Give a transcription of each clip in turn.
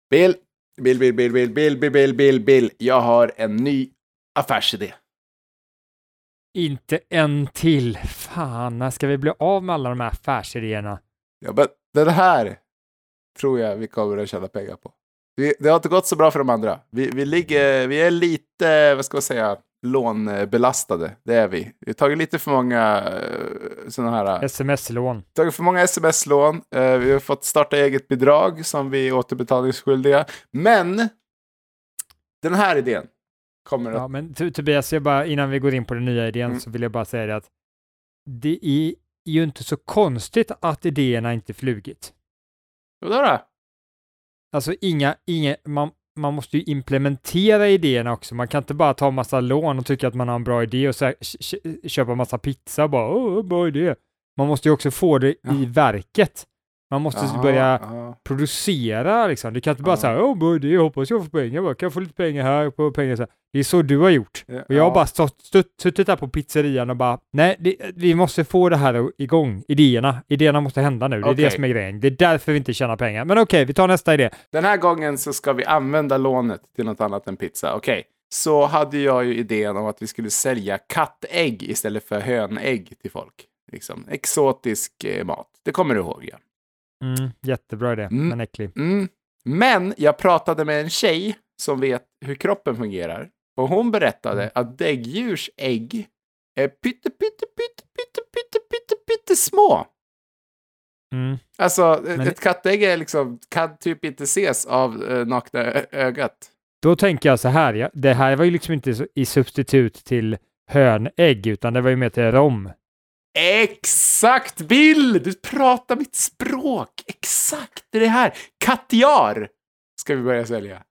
Bill. Jag har en ny affärsidé. Inte en till. Fan, när ska vi bli av med alla de här affärsidéerna? Ja, men den här tror jag vi kommer att tjäna pengar på. Det har inte gått så bra för de andra. Vi är lite, vad ska man säga, lånbelastade. Det är vi. Vi har tagit lite för många sådana här... SMS-lån. Tagit för många SMS-lån. Vi har fått starta eget bidrag som vi är återbetalningsskyldiga. Men den här idén kommer att... Ja, men Tobias, innan vi går in på den nya idén så vill jag bara säga det att det är ju inte så konstigt att idéerna inte flugit. Vadå? Alltså man måste ju implementera idéerna också. Man kan inte bara ta massa lån och tycka att man har en bra idé och köpa massa pizza och bara, bra idé. Man måste ju också få det i verket. Man måste börja producera liksom. Du kan inte bara säga, bra idé, jag hoppas jag får pengar. Kan jag få lite pengar här på pengar så här. Det är så du har gjort. Och jag har bara suttit där på pizzerian och bara, nej, vi måste få det här igång. Idéerna måste hända nu. Det är det som är grejen. Det är därför vi inte tjänar pengar. Men okej, vi tar nästa idé. Den här gången så ska vi använda lånet till något annat än pizza. Okej. Så hade jag ju idén om att vi skulle sälja kattägg istället för hönägg till folk. Liksom. Exotisk mat. Det kommer du ihåg, ja. Jättebra idé, men äcklig. Men jag pratade med en tjej som vet hur kroppen fungerar. Och hon berättade att däggdjurs ägg är pytte små. Alltså, ett kattägg är liksom, kan typ inte ses av nakna ögat. Då tänker jag så här, det här var ju liksom inte i substitut till hönägg, utan det var ju mer till rom. Exakt, Bill! Du pratar mitt språk. Exakt, det är det här. Kattjar ska vi börja sälja.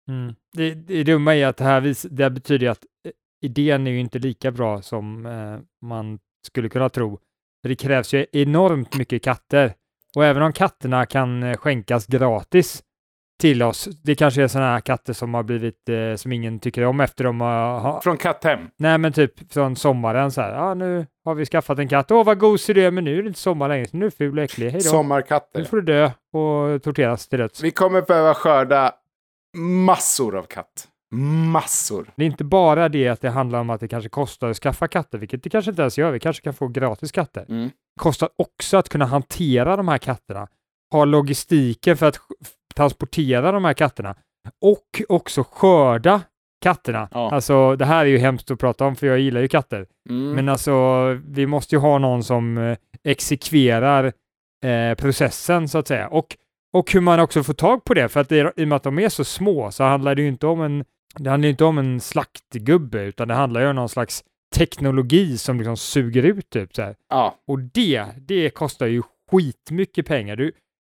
Det dumma är att det betyder att idén är ju inte lika bra som man skulle kunna tro. För det krävs ju enormt mycket katter. Och även om katterna kan skänkas gratis till oss. Det kanske är sådana här katter som har blivit, som ingen tycker om efter de har... Från katthem? Nej, men typ från sommaren så här. Nu har vi skaffat en katt. Vad gosig du är, men nu är det inte sommar längre. Nu är du ful och äcklig. Hej då. Sommarkatter. Nu får du dö och torteras till döds. Vi kommer behöva skörda massor av katt. Massor. Det är inte bara det att det handlar om att det kanske kostar att skaffa katter, vilket det kanske inte ens gör. Vi kanske kan få gratis katter. Det kostar också att kunna hantera de här katterna. Ha logistiken för att transportera de här katterna. Och också skörda katterna. Ja. Alltså, det här är ju hemskt att prata om, för jag gillar ju katter. Men alltså, vi måste ju ha någon som exekverar processen, så att säga. Och hur man också får tag på det, för att i och med att de är så små så handlar det ju inte om en slaktgubbe, utan det handlar ju om någon slags teknologi som liksom suger ut typ så här. Ja. Och det kostar ju skitmycket pengar.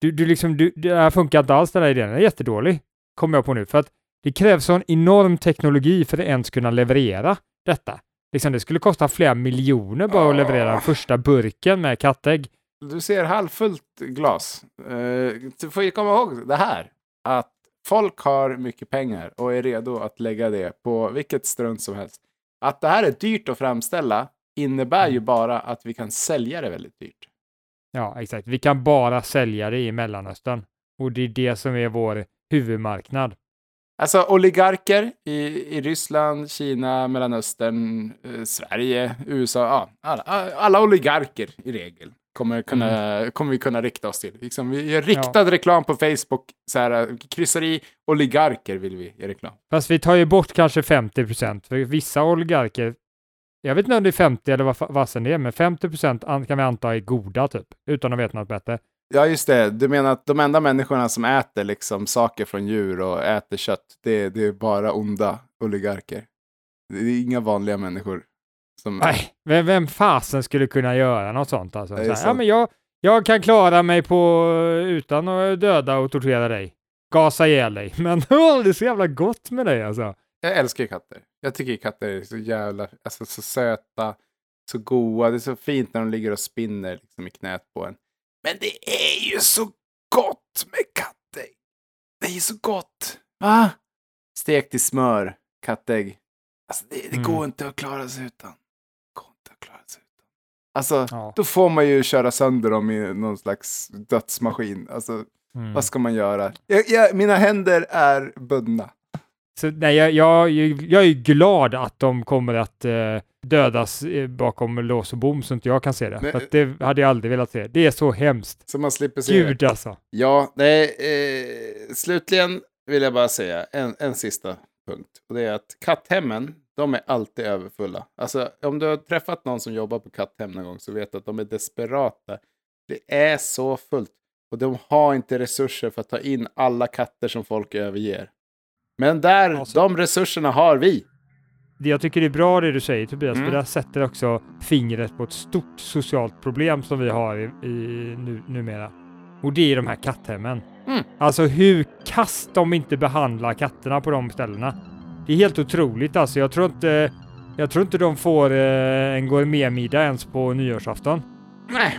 Det här funkar inte alls, den här idén. Den är jättedålig, kommer jag på nu, för att det krävs en enorm teknologi för att ens kunna leverera detta. Liksom, det skulle kosta flera miljoner bara att leverera den första burken med kattägg. Du ser halvfullt glas. Du får ju komma ihåg det här. Att folk har mycket pengar och är redo att lägga det på vilket strunt som helst. Att det här är dyrt att framställa innebär ju bara att vi kan sälja det väldigt dyrt. Ja, exakt. Vi kan bara sälja det i Mellanöstern. Och det är det som är vår huvudmarknad. Alltså oligarker i Ryssland, Kina, Mellanöstern, Sverige, USA. Alla oligarker i regel kommer vi kunna rikta oss till. Liksom, vi gör riktad reklam på Facebook. Så här, kryssar i oligarker vill vi göra reklam. Fast vi tar ju bort kanske 50%. För vissa oligarker, jag vet inte om det är 50 eller vad sen det är, men 50% kan vi anta är goda typ, utan att veta något bättre. Ja, just det. Du menar att de enda människorna som äter liksom saker från djur och äter kött, det är bara onda oligarker. Det är inga vanliga människor. Nej, vem fasen skulle kunna göra något sånt? Alltså? Men jag kan klara mig utan att döda och tortera dig. Gasa ihjäl dig. Men det är så jävla gott med dig alltså. Jag älskar katter. Jag tycker katter är så jävla, alltså, så söta, så goda. Det är så fint när de ligger och spinner liksom i knät på en. Men det är ju så gott med kattägg. Det är ju så gott. Va? Stekt i smör, kattägg. Alltså det går inte att klara sig utan. Alltså, då får man ju köra sönder dem i någon slags dödsmaskin. Alltså, Vad ska man göra? Mina händer är bundna. Så, nej, jag är ju glad att de kommer att dödas bakom lås och bom så inte jag kan se det. För att det hade jag aldrig velat se. Det är så hemskt. Så man slipper se Gud det. alltså. Ja, nej, slutligen vill jag bara säga en sista punkt. Och det är att katthemmen, de är alltid överfulla. Alltså om du har träffat någon som jobbar på katthem någon gång så vet du att de är desperata. Det är så fullt. Och de har inte resurser för att ta in alla katter som folk överger. Men de resurserna har vi. Jag tycker det är bra det du säger, Tobias, för det sätter också fingret på ett stort socialt problem som vi har numera. Och det är de här katthemmen. Alltså hur kast de inte behandlar katterna på de ställena. Det är helt otroligt alltså. Jag tror inte de får en gourmetmiddag ens på nyårsafton. Nej.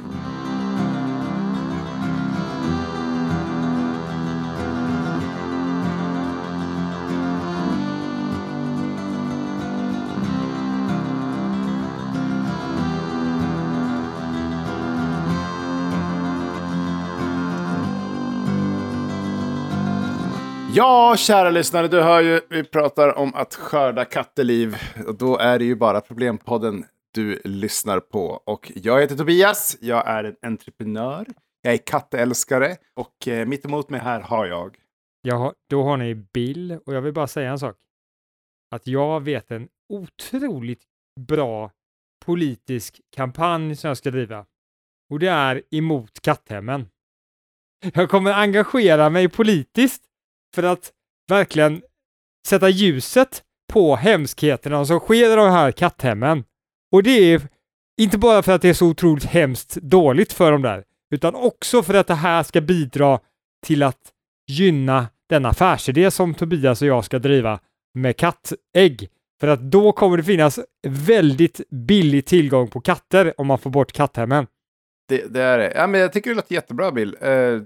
Ja, kära lyssnare, du hör ju, vi pratar om att skörda katteliv. Och då är det ju bara Problempodden du lyssnar på. Och jag heter Tobias, jag är en entreprenör, jag är kattälskare. Och mitt emot mig här har jag. Ja, då har ni Bill, och jag vill bara säga en sak. Att jag vet en otroligt bra politisk kampanj som jag ska driva. Och det är emot katthemmen. Jag kommer engagera mig politiskt för att verkligen sätta ljuset på hemskheterna som sker i de här katthemmen. Och det är inte bara för att det är så otroligt hemskt dåligt för dem där, utan också för att det här ska bidra till att gynna den affärsidé som Tobias och jag ska driva med kattägg. För att då kommer det finnas väldigt billig tillgång på katter om man får bort katthemmen. Det är det. Ja, men jag tycker det låter jättebra, Bill.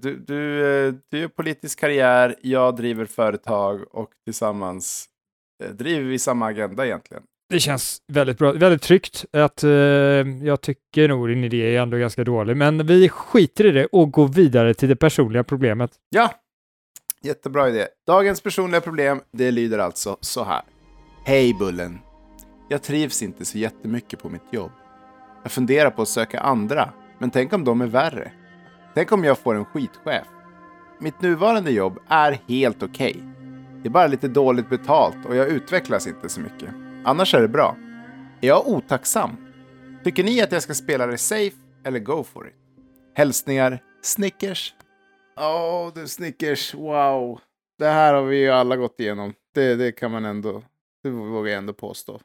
Du gör politisk karriär, jag driver företag och tillsammans driver vi samma agenda egentligen. Det känns väldigt bra, väldigt tryggt. Att, jag tycker nog din idé är ändå ganska dålig, men vi skiter i det och går vidare till det personliga problemet. Ja, jättebra idé. Dagens personliga problem, det lyder alltså så här. Hej Bullen, jag trivs inte så jättemycket på mitt jobb. Jag funderar på att söka andra. Men tänk om de är värre. Tänk om jag får en skitchef. Mitt nuvarande jobb är helt okej. Det är bara lite dåligt betalt och jag utvecklas inte så mycket. Annars är det bra. Är jag otacksam? Tycker ni att jag ska spela det safe eller go for it? Hälsningar, Snickers. Du Snickers, wow. Det här har vi ju alla gått igenom. Det kan man ändå, det vågar jag ändå påstå.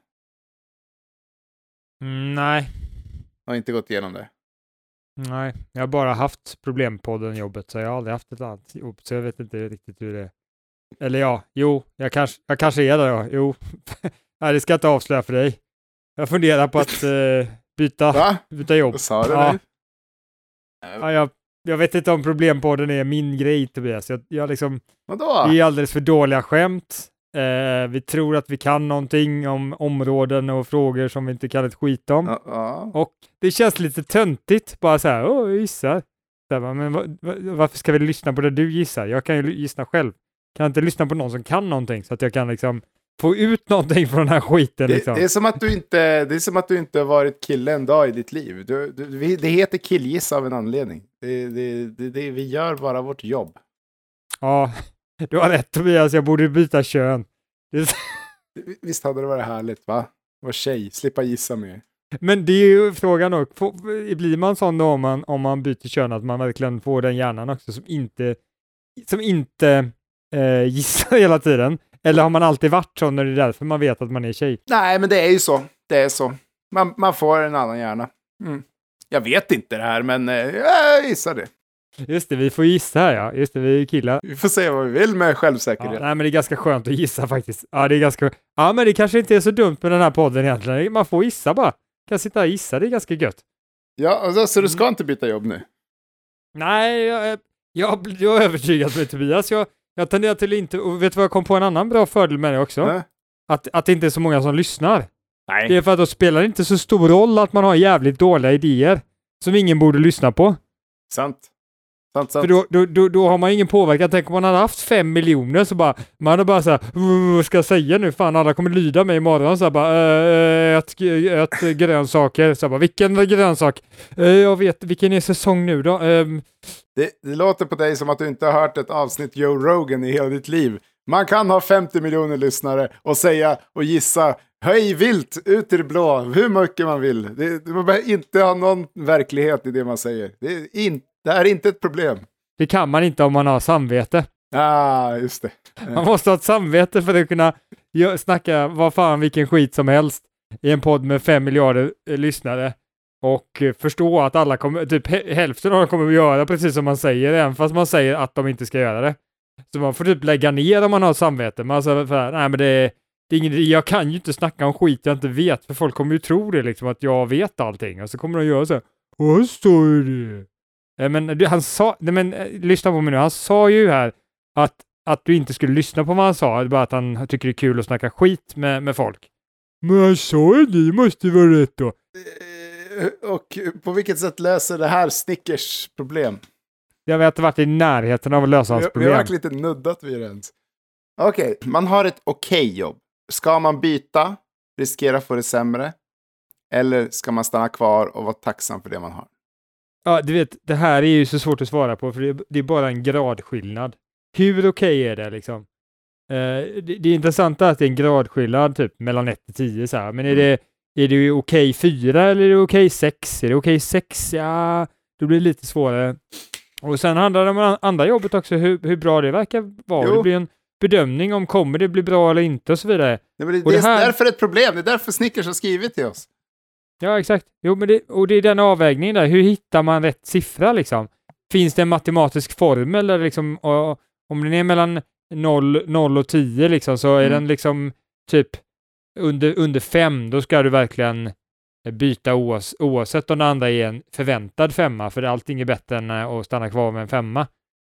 Nej. Har inte gått igenom det. Nej, jag har bara haft problempodden jobbet, så jag har aldrig haft ett annat jobb, så jag vet inte riktigt hur det är. Eller ja, jag kanske är där då. Jo, nej, det ska jag inte avslöja för dig. Jag funderar på att byta jobb. Vad sa du nu? Ja, jag vet inte om problempodden är min grej, Tobias. Jag liksom, vadå? det är alldeles för dåliga skämt. Vi tror att vi kan någonting om områden och frågor som vi inte kan ett skit om. Och det känns lite töntigt. Bara så här, jag gissar. Men varför ska vi lyssna på det du gissar? Jag kan ju gissa själv. Kan jag inte lyssna på någon som kan någonting så att jag kan liksom få ut någonting från den här skiten? Liksom. Det är som att du inte har varit kille en dag i ditt liv. Det heter killgissa av en anledning. Vi gör bara vårt jobb. Ja, du har rätt Tobias. Jag borde byta kön. Visst hade det varit härligt, va? Var tjej, slippa gissa mer. Men det är ju frågan också. Blir man sån då om man byter kön att man verkligen får den hjärnan också som inte gissar hela tiden? Eller har man alltid varit så när det är därför man vet att man är tjej? Nej, men det är ju så. Det är så. Man får en annan hjärna. Jag vet inte det här, men jag gissar det. Just det, vi får gissa här, ja. Just det, vi är killar. Vi får se vad vi vill med självsäkerhet. Ja, nej, men det är ganska skönt att gissa faktiskt. Ja, men det kanske inte är så dumt med den här podden egentligen. Man får gissa bara. Kan sitta och gissa, det är ganska gött. Ja, alltså, så du ska inte byta jobb nu? Nej, jag är övertygad med Tobias. Jag tenderar till inte, och vet du vad, jag kom på en annan bra fördel med det också? Att det inte är så många som lyssnar. Nej. Det är för att då spelar det inte så stor roll att man har jävligt dåliga idéer som ingen borde lyssna på. Sant. Sant. För då har man ingen påverkan. Tänk om man hade haft 5 miljoner så bara, man hade bara så här, vad ska jag säga nu? Fan, alla kommer lyda mig imorgon. Så här, bara, ät grönsaker. Så här, bara, vilken grönsak? Jag vet, vilken är säsong nu då? Det låter på dig som att du inte har hört ett avsnitt Joe Rogan i hela ditt liv. Man kan ha 50 miljoner lyssnare och säga och gissa höj vilt ut i det blå hur mycket man vill. Man behöver inte ha någon verklighet i det man säger. Det är inte ett problem. Det kan man inte om man har samvete. Just det. Man måste ha ett samvete för att kunna snacka vilken skit som helst i en podd med 5 miljarder lyssnare. Och förstå att alla kommer, typ hälften av dem kommer att göra precis som man säger, även fast man säger att de inte ska göra det. Så man får typ lägga ner om man har samvete. Man säger, nej men det är ingen, jag kan ju inte snacka om skit jag inte vet, för folk kommer ju tro det liksom, att jag vet allting. Och så kommer de göra så här, vad står det? Men han sa, lyssna på mig nu, han sa ju här att du inte skulle lyssna på vad han sa, bara att han tycker det är kul att snacka skit med folk. Men han sa ju det, måste ju vara rätt då. Och på vilket sätt löser det här Snickers problem? Jag vet inte varit i närheten av att lösa hans problem. Vi har verkligen inte nuddat vid det ens. Okej, man har ett okej jobb. Ska man byta, riskera att få det sämre? Eller ska man stanna kvar och vara tacksam för det man har? Ja, du vet, det här är ju så svårt att svara på, för det är bara en gradskillnad. Hur okej är det liksom? Det är intressant att det är en gradskillnad typ mellan 1 till 10 så här. Men är det okej 4 eller är det okej 6? Är det okej 6? Ja, då blir det lite svårare. Och sen handlar det om andra jobbet också, hur bra det verkar vara. Det blir en bedömning om kommer det bli bra eller inte och så vidare. Nej, men det är därför ett problem. Det är därför Snickers har skrivit till oss. Ja, exakt. Jo, men det är den avvägningen där. Hur hittar man rätt siffra liksom? Finns det en matematisk formel eller liksom, om den är mellan 0 och 10 liksom, så är den liksom typ under 5, då ska du verkligen byta oavsett om det andra är en förväntad 5, för allting är bättre än att stanna kvar med en 5.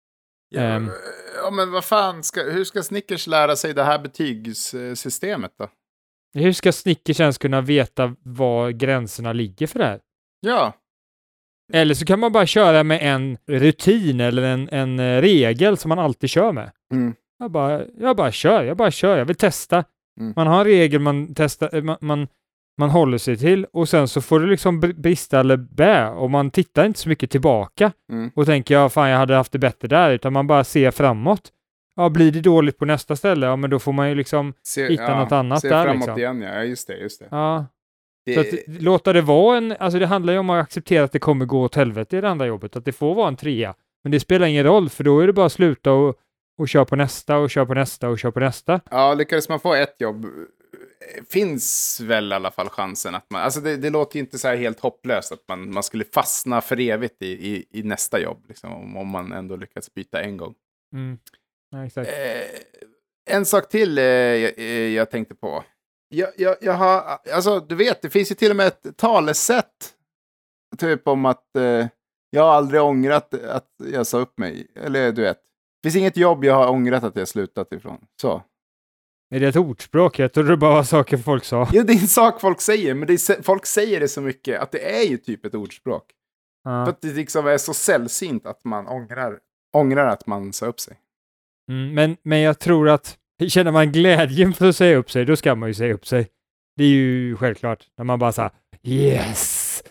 Ja, men vad fan, hur ska Snickers lära sig det här betygssystemet då? Hur ska Snickers ens kunna veta var gränserna ligger för det här? Ja. Eller så kan man bara köra med en rutin eller en regel som man alltid kör med. Mm. Jag bara kör, jag vill testa. Man har en regel man testar, man håller sig till, och sen så får det liksom brista eller bä, och man tittar inte så mycket tillbaka och tänker, jag hade haft det bättre där, utan man bara ser framåt. Ja, blir det dåligt på nästa ställe, ja men då får man ju liksom hitta något annat där. Se framåt liksom. Igen, ja. Just det. Ja. Så att låta det vara alltså det handlar ju om att acceptera att det kommer gå åt helvete i det andra jobbet, att det får vara en 3. Men det spelar ingen roll, för då är det bara att sluta och köra på nästa och köra på nästa och köra på nästa. Ja, lyckades man få ett jobb finns väl i alla fall chansen att man, alltså det låter ju inte så här helt hopplöst att man skulle fastna för evigt i nästa jobb liksom, om man ändå lyckats byta en gång. Ja, exakt. En sak till jag tänkte på. Jag har, alltså du vet, det finns ju till och med ett talesätt typ om att jag har aldrig ångrat att jag sa upp mig, eller du vet, det finns inget jobb jag har ångrat att jag slutat ifrån, så. Är det ett ordspråk? Jag trodde det bara var saker folk sa. Ja, det är en sak folk säger, men folk säger det så mycket att det är ju typ ett ordspråk. För att det liksom är så sällsynt att man ångrar att man sa upp sig. Men jag tror att känner man glädjen för att säga upp sig, då ska man ju säga upp sig. Det är ju självklart. När man bara säger yes!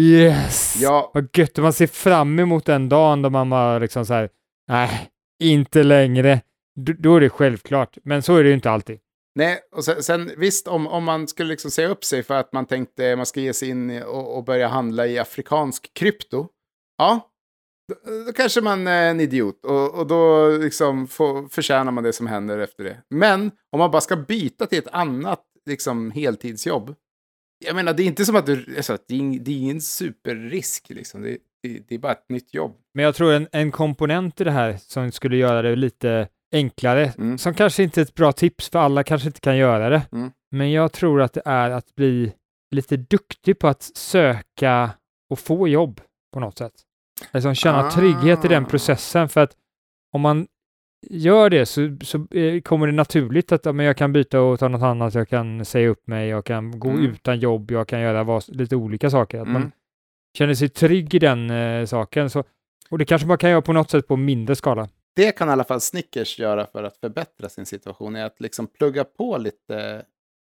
Ja. Vad gött, man ser fram emot den dagen då man bara liksom så här, nej, inte längre. Då är det självklart. Men så är det ju inte alltid. Nej, och sen visst, om man skulle liksom säga upp sig för att man tänkte man ska ge sig in och börja handla i afrikansk krypto. Ja, då kanske man är en idiot. Och då liksom förtjänar man det som händer efter det. Men om man bara ska byta till ett annat liksom heltidsjobb. Jag menar, det är inte som att alltså, det är ingen superrisk liksom. Det är bara ett nytt jobb. Men jag tror en komponent i det här som skulle göra det lite enklare, som kanske inte är ett bra tips, för alla kanske inte kan göra det. Men jag tror att det är att bli lite duktig på att söka och få jobb på något sätt. Alltså känna trygghet i den processen, för att om man gör det så kommer det naturligt att men jag kan byta och ta något annat, jag kan säga upp mig, jag kan gå utan jobb, jag kan göra lite olika saker. Att man känner sig trygg i den saken. Så Och det kanske man kan göra på något sätt på mindre skala. Det kan i alla fall Snickers göra för att förbättra sin situation. Är att liksom plugga på lite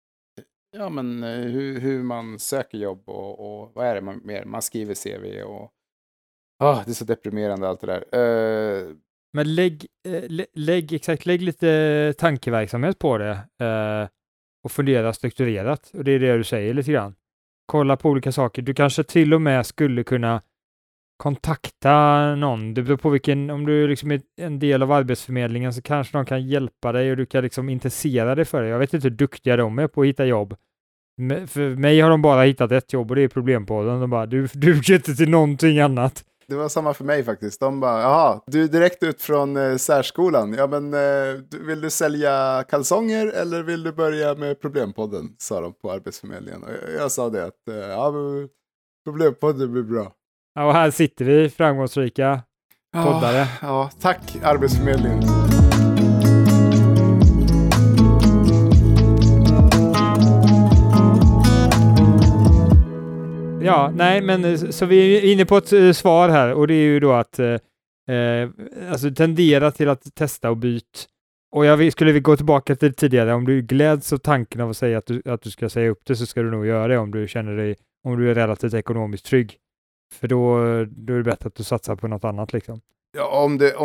hur man söker jobb och vad är det mer? Man skriver CV och det är så deprimerande allt det där. Men lägg lite tankeverksamhet på det och fundera strukturerat. Och det är det du säger lite grann. Kolla på olika saker. Du kanske till och med skulle kunna kontakta någon. Det beror på om du liksom är en del av arbetsförmedlingen så kanske de kan hjälpa dig och du kan liksom intressera dig för det. Jag vet inte hur duktiga de är på att hitta jobb. För mig har de bara hittat ett jobb och det är problempodden. De bara, du duger inte till någonting annat. Det var samma för mig faktiskt. De bara, jaha, du är direkt ut från särskolan. Ja, men vill du sälja kalsonger eller vill du börja med Problempodden? Sa de på Arbetsförmedlingen. Och jag sa det att Problempodden blir bra. Ja, och här sitter vi, framgångsrika poddare. Ja, tack Arbetsförmedlingen. Ja, nej, men så vi är inne på ett svar här och det är ju då att alltså tendera till att testa och byta. Och skulle vi gå tillbaka till tidigare, om du gläds av tanken av att säga att du ska säga upp det så ska du nog göra det om du är relativt ekonomiskt trygg. För då är det bättre att du satsar på något annat liksom. Ja,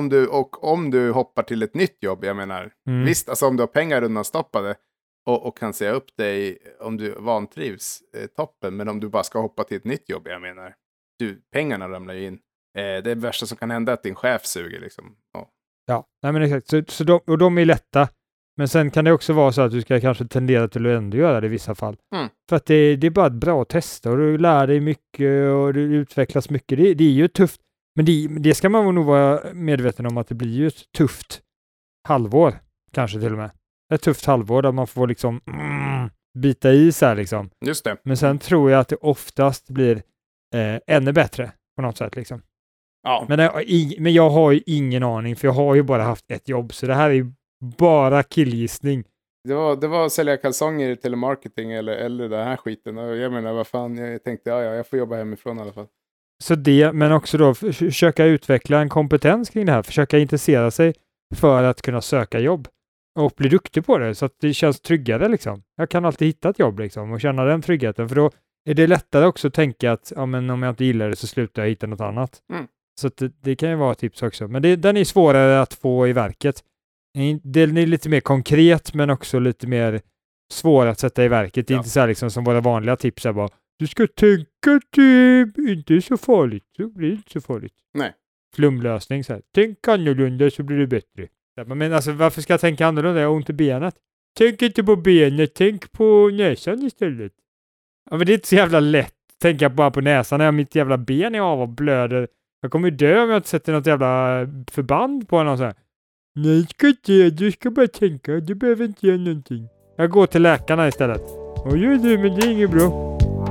om du hoppar till ett nytt jobb, jag menar, visst, alltså om du har pengar undanstoppade och kan säga upp dig om du vantrivs, toppen, men om du bara ska hoppa till ett nytt jobb, jag menar, pengarna ramlar ju in. Det värsta som kan hända är att din chef suger liksom. Ja, nej men exakt. Så de är lätta. Men sen kan det också vara så att du ska kanske tendera till att ändå göra det i vissa fall. För att det är bara ett bra test och du lär dig mycket och du utvecklas mycket. Det är ju tufft. Men det ska man nog vara medveten om att det blir ju ett tufft halvår. Kanske till och med. Ett tufft halvår där man får liksom bita i så här liksom. Just det. Men sen tror jag att det oftast blir ännu bättre på något sätt liksom. Ja. Men jag har ju ingen aning för jag har ju bara haft ett jobb så det här är ju bara killgissning. Det var att sälja kalsonger i telemarketing eller den här skiten. Och jag menar, vad fan, jag tänkte, jag får jobba hemifrån i alla fall. Så det, men också då försöka utveckla en kompetens kring det här. Försöka intressera sig för att kunna söka jobb. Och bli duktig på det så att det känns tryggare liksom. Jag kan alltid hitta ett jobb liksom och känna den tryggheten. För då är det lättare också att tänka att men om jag inte gillar det så slutar jag hitta något annat. Så att det kan ju vara ett tips också. Men den är svårare att få i verket. Den är lite mer konkret men också lite mer svår att sätta i verket. Det är inte så här liksom som våra vanliga tips är bara du ska tänka att det inte är så farligt. Så blir det inte så farligt. Nej. Flumlösning så här. Tänk annorlunda så blir det bättre. Men alltså varför ska jag tänka annorlunda? Jag har ont i benet. Tänk inte på benet, tänk på näsan istället. Ja men det är inte så jävla lätt. Tänka bara på näsan när mitt jävla ben är av och blöder. Jag kommer ju dö om jag inte sätter något jävla förband på någon så här. Nej, ska inte. Du ska bara tänka. Du behöver inte göra någonting. Jag går till läkarna istället. Och gör det, men det är inget bra.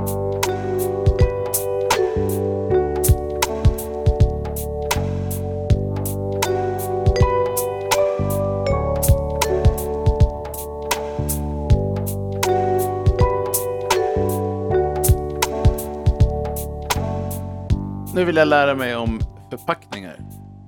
Nu vill jag lära mig om förpackningar.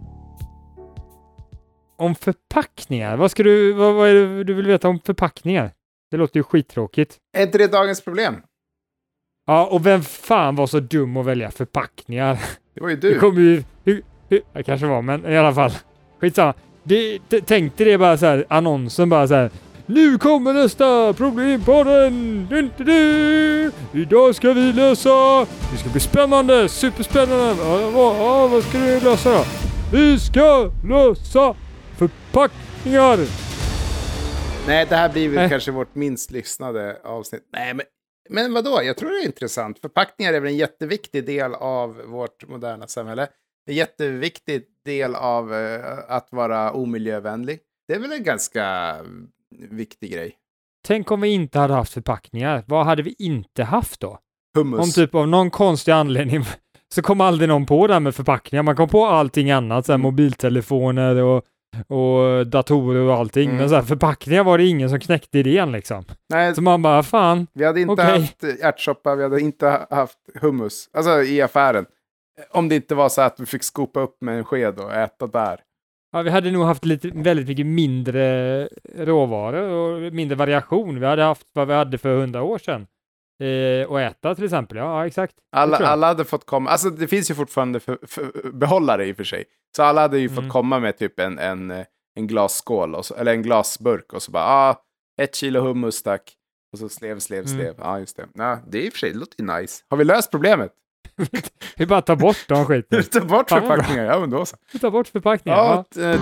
Om förpackningar? Vad är det du vill veta om förpackningar? Det låter ju skittråkigt. Är inte det dagens problem? Ja, och vem fan var så dum att välja förpackningar? Det var ju du. Det kommer ju... Jag kanske var, men i alla fall. Skitsamma. Tänkte det bara så här, annonsen bara så här. Nu kommer nästa problem på den. Idag ska vi lösa. Det ska bli spännande, superspännande. Vad ska du lösa då? Vi ska lösa förpackningar. Nej, det här blir väl kanske vårt minst lyssnade avsnitt. Nej, men vadå? Jag tror det är intressant. Förpackningar är väl en jätteviktig del av vårt moderna samhälle. En jätteviktig del av att vara omiljövänlig. Det är väl en ganska viktig grej. Tänk om vi inte hade haft förpackningar. Vad hade vi inte haft då? Hummus. Om typ av någon konstig anledning så kom aldrig någon på det här med förpackningar. Man kom på allting annat. Så här, mobiltelefoner och datorer och allting. Men så här, förpackningar var det ingen som knäckte idén liksom. Nej, så man bara, fan. Vi hade inte haft ärtsoppa, vi hade inte haft hummus. Alltså i affären. Om det inte var så att vi fick skopa upp med en sked och äta där. Ja, vi hade nog haft väldigt mycket mindre råvaror och mindre variation. Vi hade haft vad vi hade för 100 år sedan. Och äta till exempel. Ja, exakt. Alla hade fått komma. Alltså det finns ju fortfarande för behållare i och för sig. Så alla hade ju fått komma med typ en glasskål. Eller en glasburk. Och så bara, 1 kilo hummus tack. Och så slev. Ja, just det. Ja, det är i och för sig, det låter ju nice. Har vi löst problemet? Vi bara tar bort de skiten. Ta bort förpackningar, ja men då så. Vi tar bort förpackningar. Ja.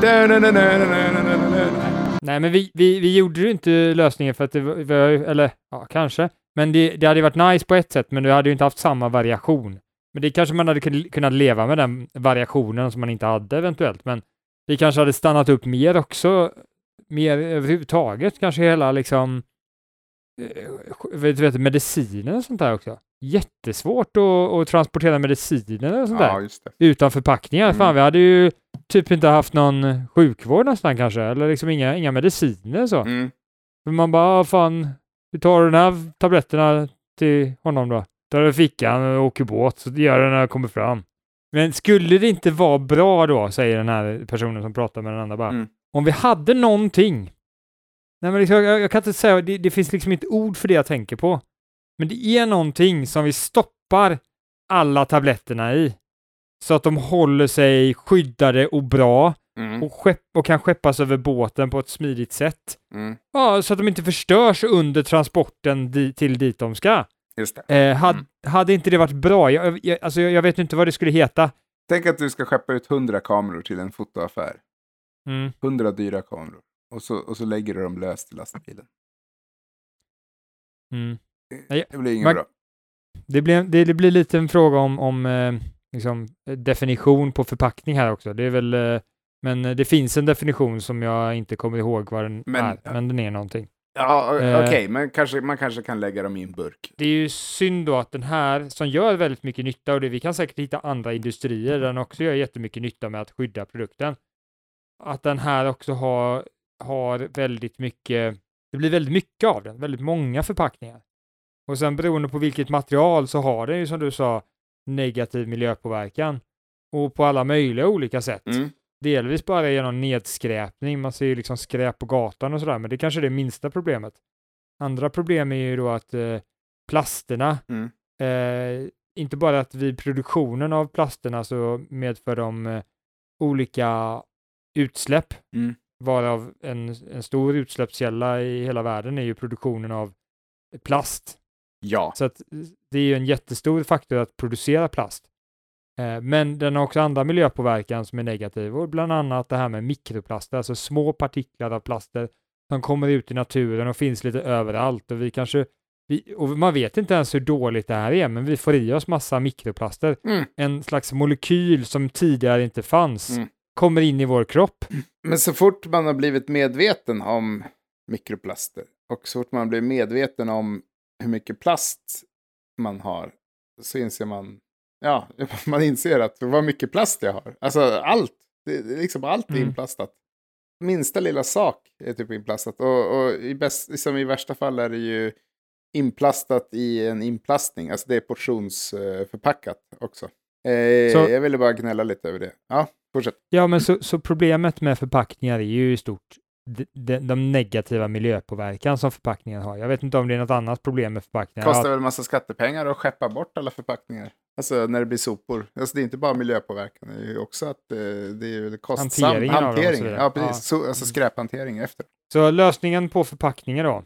Nej, men vi gjorde ju inte lösningen för att det var, eller ja, kanske. Men det hade ju varit nice på ett sätt, men du hade ju inte haft samma variation. Men det kanske man hade kunnat leva med den variationen som man inte hade eventuellt. Men det kanske hade stannat upp mer också, mer överhuvudtaget. Kanske hela liksom, mediciner och sånt där också. Jättesvårt att transportera mediciner och sånt där. Just det. Utan förpackningar. Fan, vi hade ju typ inte haft någon sjukvård nästan kanske. Eller liksom inga mediciner så. Men man bara, fan, vi tar de här tabletterna till honom då. Tar det i fickan och åker båt, så gör det när jag kommer fram. Men skulle det inte vara bra då, säger den här personen som pratar med den andra bara. Om vi hade någonting. Nej, men liksom, jag kan inte säga, det finns liksom inte ord för det jag tänker på. Men det är någonting som vi stoppar alla tabletterna i. Så att de håller sig skyddade och bra. Och kan skeppas över båten på ett smidigt sätt. Ja, så att de inte förstörs under transporten till dit de ska. Just det. Hade inte det varit bra? Jag vet inte vad det skulle heta. Tänk att du ska skeppa ut 100 kameror till en fotoaffär. 100 dyra kameror. Och så lägger du dem löst i lastbilen. Det blir inget bra. Det blir lite en fråga om liksom, definition på förpackning här också. Det är väl, men det finns en definition som jag inte kommer ihåg vad den är. Men den är någonting. Ja, okej. Men man kanske kan lägga dem i en burk. Det är ju synd då att den här som gör väldigt mycket nytta, och vi kan säkert hitta andra industrier där den också gör jättemycket nytta med att skydda produkten. Att den här också har väldigt mycket, det blir väldigt mycket av den, väldigt många förpackningar. Och sen beroende på vilket material så har den ju, som du sa, negativ miljöpåverkan. Och på alla möjliga olika sätt. Delvis bara genom nedskräpning. Man ser ju liksom skräp på gatan och sådär, men det kanske är det minsta problemet. Andra problem är ju då att plasterna, inte bara att vid produktionen av plasterna så medför de olika utsläpp, varav en stor utsläppskälla i hela världen är ju produktionen av plast. Ja. Så att det är ju en jättestor faktor att producera plast. Men den har också andra miljöpåverkan som är negativ, och bland annat det här med mikroplaster, alltså små partiklar av plaster som kommer ut i naturen och finns lite överallt, och och man vet inte ens hur dåligt det här är, men vi får i oss massa mikroplaster. En slags molekyl som tidigare inte fanns kommer in i vår kropp. Men så fort man har blivit medveten om mikroplaster och så fort man blir medveten om hur mycket plast man har, så inser man att vad mycket plast jag har. Alltså allt. Det är liksom allt är inplastat. Minsta lilla sak är typ inplastat. Och liksom i värsta fall är det ju inplastat i en inplastning. Alltså det är portionsförpackat också. Jag ville bara gnälla lite över det. Ja, fortsätt. Ja, men så problemet med förpackningar är ju i stort de negativa miljöpåverkan som förpackningar har. Jag vet inte om det är något annat problem med förpackningar. Kostar väl massa skattepengar att skeppa bort alla förpackningar. Alltså när det blir sopor. Alltså det är inte bara miljöpåverkan. Det är ju också att det är ju kostsam hantering. Ja, precis. Alltså skräphantering efter. Så lösningen på förpackningar då.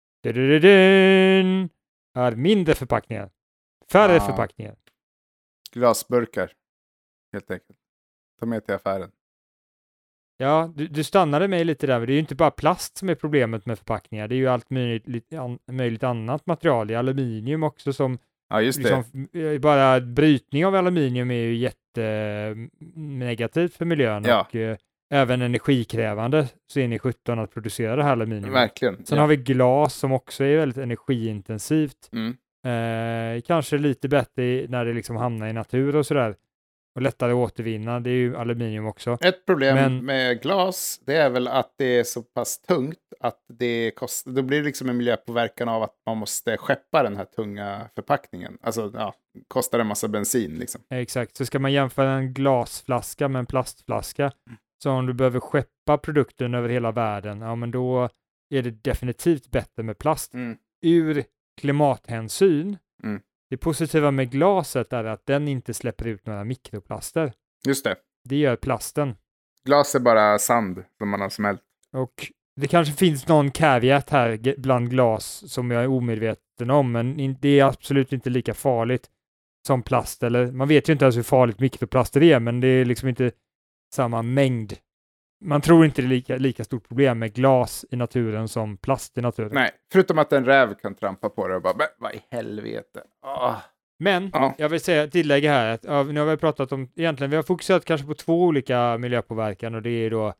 Är mindre förpackningar. Färre förpackningar. Glasburkar. Helt enkelt. Ta med till affären. Ja, du stannade mig lite där. Det är ju inte bara plast som är problemet med förpackningar. Det är ju allt möjligt annat material. I aluminium också som... Ja, just det. Liksom, bara brytning av aluminium är ju jättenegativt för miljön. Ja. Och även energikrävande så är ni 17 att producera det här aluminium. Verkligen. Sen har vi glas som också är väldigt energiintensivt. Kanske lite bättre när det liksom hamnar i natur och sådär. och lättare att återvinna. Det är ju aluminium också. Ett problem Men- med glas, det är väl att det är så pass tungt att det kostar, då blir det liksom en miljöpåverkan av att man måste skeppa den här tunga förpackningen. Alltså, ja, kostar en massa bensin liksom. Exakt, så ska man jämföra en glasflaska med en plastflaska, så om du behöver skeppa produkten över hela världen, ja men då är det definitivt bättre med plast. Ur klimathänsyn, det positiva med glaset är att den inte släpper ut några mikroplaster. Just det. Det gör plasten. Glas är bara sand som man har smält. Och det kanske finns någon caveat här bland glas som jag är omedveten om, men det är absolut inte lika farligt som plast. Eller, man vet ju inte ens hur farligt mikroplaster är, men det är liksom inte samma mängd. Man tror inte det är lika stort problem med glas i naturen som plast i naturen. Nej, förutom att en räv kan trampa på det och bara, men vad i helvete. Men jag vill tillägga här att nu har vi pratat om, egentligen vi har fokuserat kanske på 2 olika miljöpåverkan, och det är då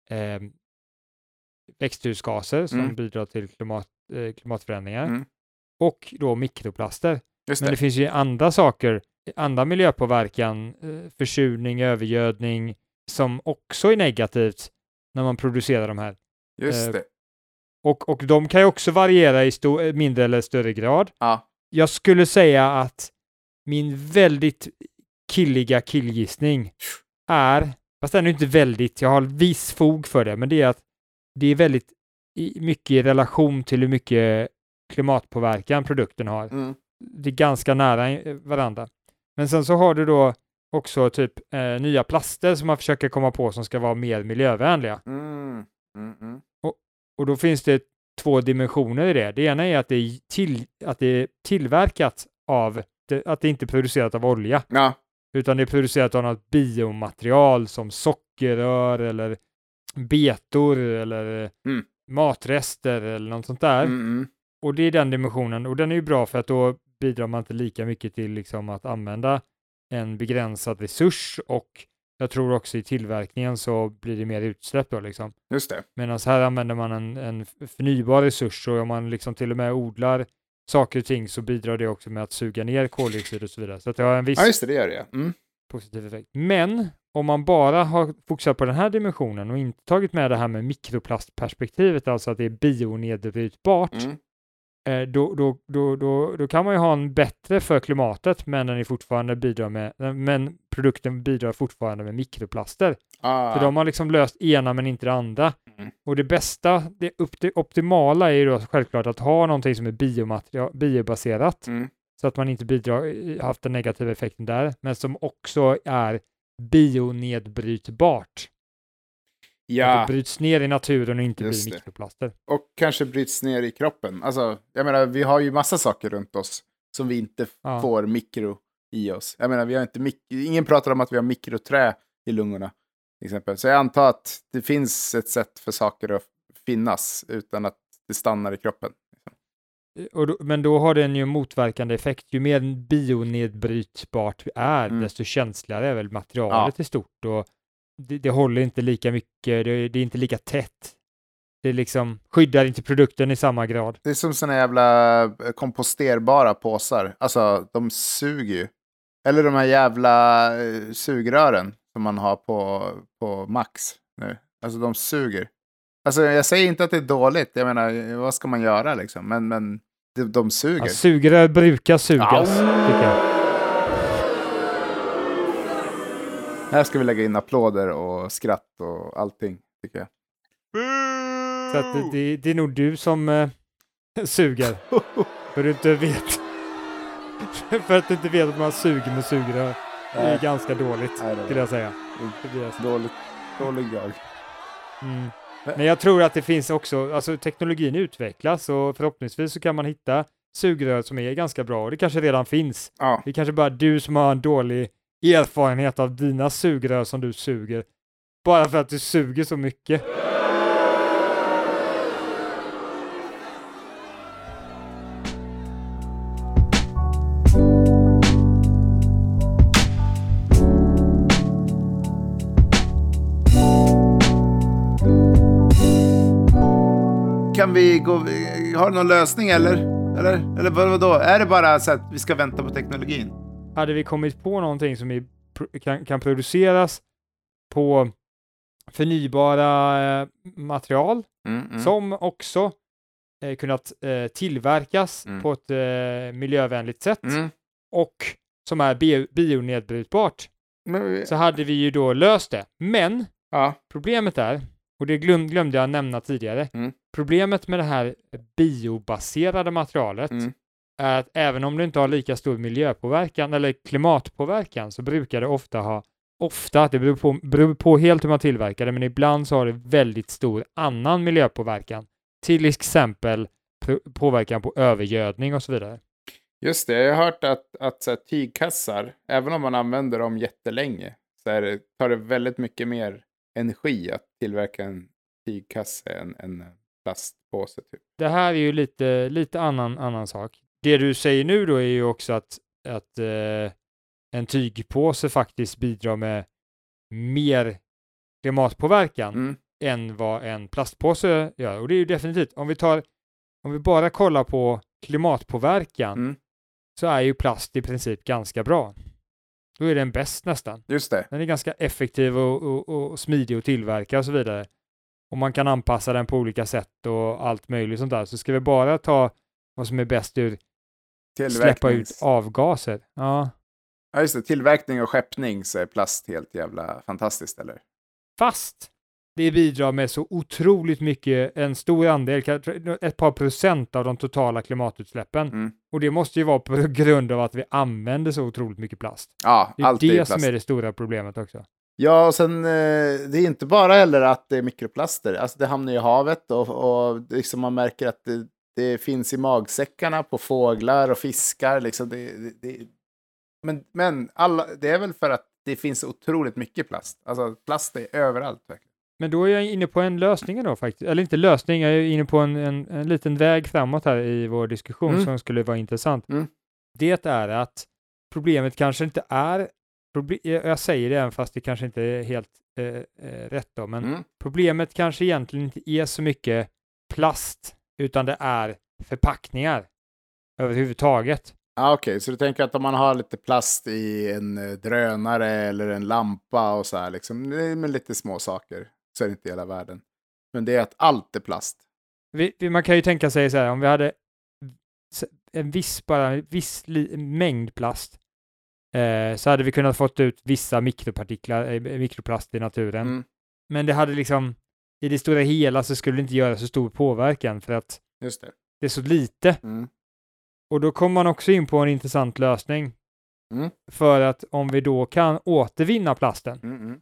växthusgaser som bidrar till klimatförändringar och då mikroplaster. Men det finns ju andra saker, andra miljöpåverkan, försurning, övergödning, som också är negativt när man producerar de här. Just det. Och de kan ju också variera i mindre eller större grad. Ja. Jag skulle säga att min väldigt killiga killgissning är, fast den är inte väldigt, jag har viss fog för det, men det är att det är väldigt mycket i relation till hur mycket klimatpåverkan produkten har. Det är ganska nära varandra. Men sen så har du då också typ nya plaster som man försöker komma på som ska vara mer miljövänliga. Och då finns det 2 dimensioner i det. Det ena är att det är tillverkat av, att det inte är producerat av olja. Ja. Utan det är producerat av något biomaterial som sockerrör eller betor eller matrester eller något sånt där. Och det är den dimensionen. Och den är ju bra för att då bidrar man inte lika mycket till liksom att använda en begränsad resurs, och jag tror också i tillverkningen så blir det mer utsläpp då liksom. Just det. Medan här använder man en förnybar resurs, och om man liksom till och med odlar saker och ting så bidrar det också med att suga ner koldioxid och så vidare. Så att det har en viss Ja, just det, det gör det. positiv effekt. Men om man bara har fokuserat på den här dimensionen och inte tagit med det här med mikroplastperspektivet, alltså att det är bionedbrytbart, då kan man ju ha en bättre för klimatet, men den är fortfarande men produkten bidrar fortfarande med mikroplaster. För de har liksom löst ena men inte det andra. Och det bästa, det optimala är ju då självklart att ha någonting som är biobaserat, så att man inte haft den negativa effekten där, men som också är bionedbrytbart. Ja. Att det bryts ner i naturen och inte blir mikroplaster. Och kanske bryts ner i kroppen. Alltså, jag menar, vi har ju massa saker runt oss som vi inte får mikro i oss. Jag menar, vi har inte ingen pratar om att vi har mikroträ i lungorna, till exempel. Så jag antar att det finns ett sätt för saker att finnas utan att det stannar i kroppen. Men då har den ju motverkande effekt. Ju mer bionedbrytbart vi är, desto känsligare är väl materialet i stort. Och det håller inte lika mycket, det är inte lika tätt. Det liksom skyddar inte produkten i samma grad. Det är som såna jävla komposterbara påsar. Alltså, de suger ju. Eller de här jävla sugrören som man har på Max nu. Alltså, de suger. Alltså, jag säger inte att det är dåligt. Jag menar, vad ska man göra liksom? Men de suger. Ja, sugrör brukar sugas, tycker jag. Här ska vi lägga in applåder och skratt och allting, tycker jag. Så att det är nog du som suger. För du inte vet. För att du inte vet att man suger med sugrör. Det är ganska dåligt, skulle jag säga. Dålig jag. Men jag tror att det finns också, alltså teknologin utvecklas, och förhoppningsvis så kan man hitta sugrör som är ganska bra, och det kanske redan finns. Ja. Det är kanske bara du som har en dålig erfarenhet av dina sugrör som du suger. Bara för att du suger så mycket. Kan vi gå... Har du någon lösning eller vadå? Är det bara så att vi ska vänta på teknologin? Hade vi kommit på någonting som är kan produceras på förnybara material som också kunnat tillverkas på ett miljövänligt sätt och som är bionedbrytbart, så hade vi ju då löst det. Men problemet är, och det glömde jag nämna tidigare, problemet med det här biobaserade materialet är att även om det inte har lika stor miljöpåverkan eller klimatpåverkan, så brukar det ofta, det beror på helt hur man tillverkar det, men ibland så har det väldigt stor annan miljöpåverkan. Till exempel påverkan på övergödning och så vidare. Just det, jag har hört att så här, tygkassar, även om man använder dem jättelänge, så tar det väldigt mycket mer energi att tillverka en tygkasse än en plastpåse. Typ. Det här är ju lite annan sak. Det du säger nu då är ju också att en tygpåse faktiskt bidrar med mer klimatpåverkan än vad en plastpåse gör. Och det är ju definitivt, om vi bara kollar på klimatpåverkan så är ju plast i princip ganska bra. Då är den bäst nästan. Just det. Den är ganska effektiv och smidig att tillverka och så vidare. Och man kan anpassa den på olika sätt och allt möjligt sånt där. Så ska vi bara ta vad som är bäst ur släppa ut avgaser. Ja, just det. Tillverkning och skeppning så är plast helt jävla fantastiskt, eller? Fast det bidrar med så otroligt mycket, en stor andel, ett par procent av de totala klimatutsläppen. Och det måste ju vara på grund av att vi använder så otroligt mycket plast. Ja, allt är det som är det stora problemet också. Ja, och sen det är inte bara heller att det är mikroplaster. Alltså det hamnar i havet och liksom man märker att det finns i magsäckarna på fåglar och fiskar. Liksom men det är väl för att det finns otroligt mycket plast. Alltså plast är överallt verkligen. Men då är jag inne på en lösning då faktiskt. Eller inte lösning, jag är inne på en liten väg framåt här i vår diskussion som skulle vara intressant. Det är att problemet kanske inte är, jag säger det även fast det kanske inte är helt rätt då, men problemet kanske egentligen inte är så mycket plast, utan det är förpackningar överhuvudtaget. Okej, så du tänker att om man har lite plast i en drönare eller en lampa och så här, liksom, med lite små saker, så är det inte hela världen. Men det är att allt är plast. Man kan ju tänka sig så här, om vi hade en viss mängd plast, så hade vi kunnat fått ut vissa mikroplast i naturen. Men det hade liksom, i det stora hela så skulle det inte göra så stor påverkan för att just det är så lite. Och då kommer man också in på en intressant lösning. För att om vi då kan återvinna plasten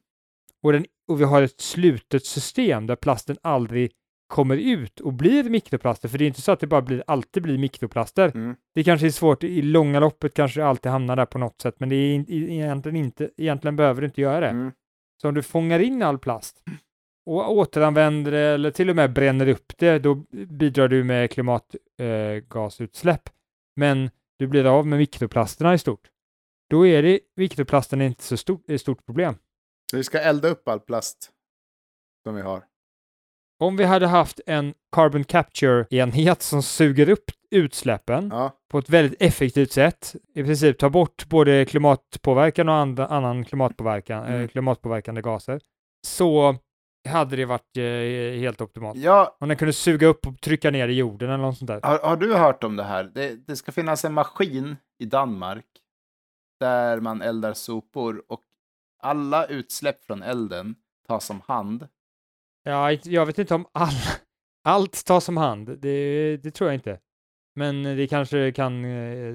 och vi har ett slutet system där plasten aldrig kommer ut och blir mikroplaster, för det är inte så att det bara alltid blir mikroplaster. Det kanske är svårt, i långa loppet kanske det alltid hamnar där på något sätt, men det är egentligen behöver du inte göra det. Så om du fångar in all plast och återanvänder det eller till och med bränner upp det, då bidrar du med klimatgasutsläpp. Men du blir av med mikroplasterna i stort. Då är det mikroplasterna inte så stort problem. Så vi ska elda upp all plast som vi har. Om vi hade haft en carbon capture-enhet som suger upp utsläppen på ett väldigt effektivt sätt, i princip tar bort både klimatpåverkan och annan klimatpåverkande gaser, så hade det varit helt optimalt. Ja. Om den kunde suga upp och trycka ner i jorden eller något sånt där. Har du hört om det här? Det ska finnas en maskin i Danmark där man eldar sopor och alla utsläpp från elden tas om hand. Ja, jag vet inte om allt tas om hand. Det tror jag inte. Men det kanske kan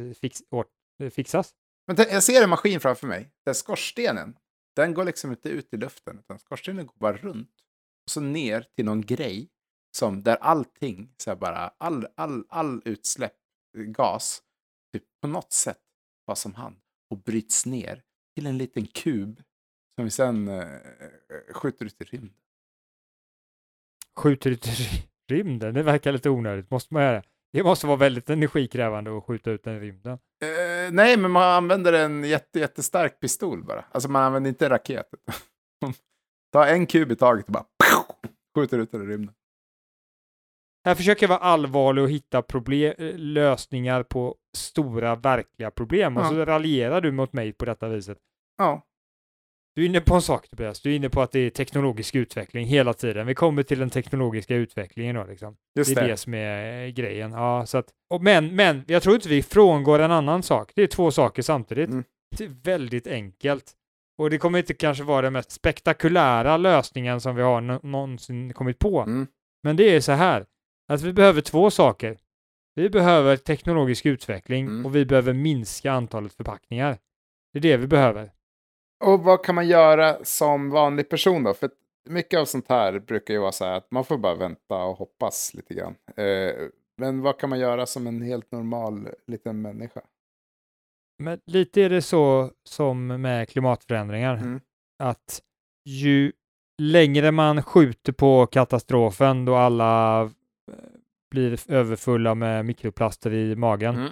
fixas. Men jag ser en maskin framför mig. Där skorstenen, den går liksom inte ut i luften. Utan skorstenen går bara runt. Och så ner till någon grej. Där allting, så här bara, all utsläpp, gas, typ på något sätt tas om hand. Och bryts ner till en liten kub. Som vi sen skjuter ut i rymden. Skjuter ut i rymden? Det verkar lite onödigt. Måste man göra? Det måste vara väldigt energikrävande att skjuta ut den i rymden. Nej, men man använder en jättestark pistol bara. Alltså man använder inte raket. Ta en kub i taget och bara skjuter ut den i rymden. Här försöker jag vara allvarlig och hitta lösningar på stora verkliga problem. Och så raljerar du mot mig på detta viset. Ja. Du är inne på en sak, Tobias. Du är inne på att det är teknologisk utveckling hela tiden. Vi kommer till den teknologiska utvecklingen då liksom. Just det är det som är grejen. Ja, så att, men jag tror inte vi frångår en annan sak. Det är 2 saker samtidigt. Det är väldigt enkelt. Och det kommer inte kanske vara den mest spektakulära lösningen som vi har någonsin kommit på. Men det är så här. Att vi behöver 2 saker. Vi behöver teknologisk utveckling och vi behöver minska antalet förpackningar. Det är det vi behöver. Och vad kan man göra som vanlig person då? För mycket av sånt här brukar ju vara så här att man får bara vänta och hoppas lite grann. Men vad kan man göra som en helt normal liten människa? Men lite är det så som med klimatförändringar. Att ju längre man skjuter på katastrofen då alla blir överfulla med mikroplaster i magen.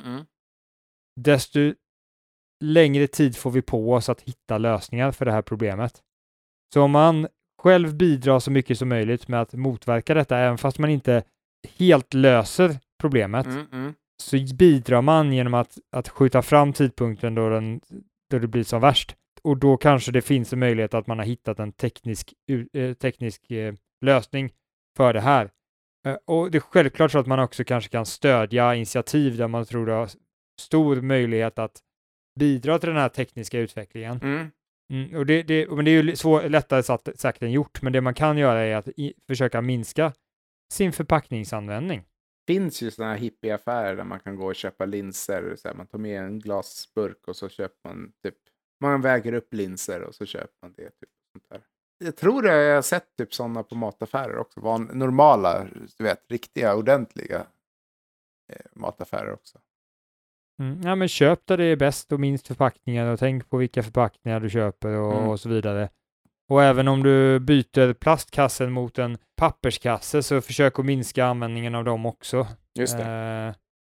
Desto längre tid får vi på oss att hitta lösningar för det här problemet. Så om man själv bidrar så mycket som möjligt med att motverka detta, även fast man inte helt löser problemet, så bidrar man genom att skjuta fram tidpunkten då det blir som värst. Och då kanske det finns en möjlighet att man har hittat en teknisk lösning för det här. Och det är självklart så att man också kanske kan stödja initiativ där man tror det har stor möjlighet att bidra till den här tekniska utvecklingen. Och men det är ju lättare sagt än gjort, men det man kan göra är att försöka minska sin förpackningsanvändning. Det finns ju sådana här hippieaffärer där man kan gå och köpa linser. Så här, man tar med en glasburk och så köper man man väger upp linser och så köper man det. Typ, sånt där. Jag tror jag har sett typ sådana på mataffärer också. Normala, du vet, riktiga, ordentliga mataffärer också. Ja, men köp där det är bäst och minst förpackningar och tänk på vilka förpackningar du köper och så vidare. Och även om du byter plastkassen mot en papperskasse så försök att minska användningen av dem också. Just det.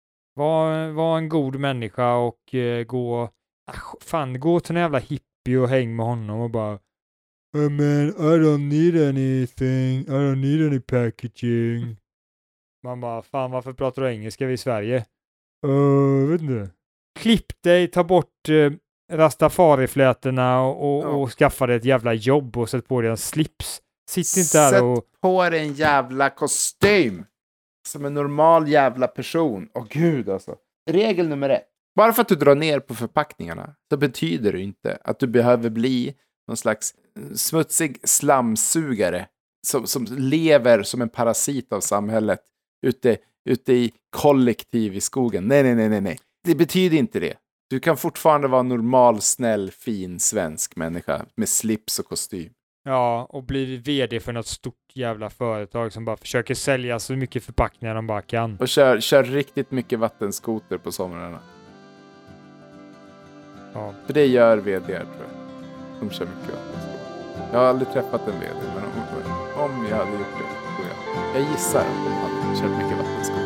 Var en god människa och gå till en jävla hippie och häng med honom och bara man, I don't need anything. I don't need any packaging. Man bara, fan varför pratar du engelska i Sverige? Vet inte. Klipp dig, ta bort Rastafari-flätorna och skaffa dig ett jävla jobb och sätt på dig en slips. Sitt inte där och... Sätt på dig en jävla kostym. Som en normal jävla person. Åh gud alltså. Regel nummer 1. Bara för att du drar ner på förpackningarna så betyder det inte att du behöver bli någon slags smutsig slamsugare som lever som en parasit av samhället ute i kollektiv i skogen. Nej. Det betyder inte det. Du kan fortfarande vara normal, snäll, fin svensk människa med slips och kostym. Ja, och bli vd för något stort jävla företag som bara försöker sälja så mycket förpackningar de bara kan. Och kör riktigt mycket vattenskoter på somrarna. Ja. För det gör vd, tror jag. De kör mycket vattenskoter. Jag har aldrig träffat en vd, men om jag hade gjort det, tror jag. Jag gissar att de hade kört mycket vattenskoter.